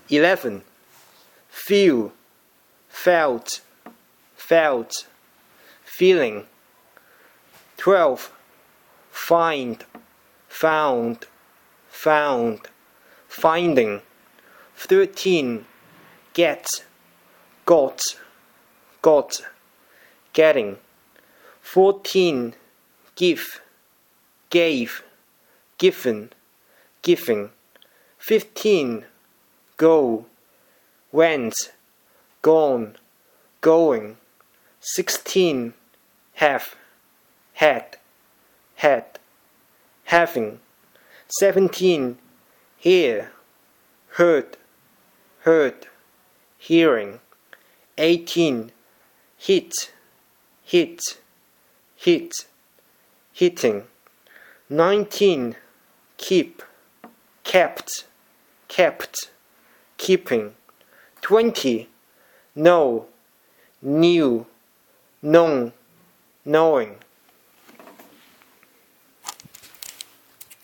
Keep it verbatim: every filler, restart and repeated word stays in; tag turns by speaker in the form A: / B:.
A: eleven. Feel, felt, felt, feeling. twelve. Find, found, found, finding. thirteen. Get, got, got, getting. fourteen. Give, gave, given, giving. fifteen. Go, went, gone, going. sixteen. Have, had, had, having. seventeen. Hear, heard, heard, hearing. eighteen. Hit, hit, hit, hitting. nineteen. Keep, kept, kept, keeping. twenty. Know, knew, known, knowing.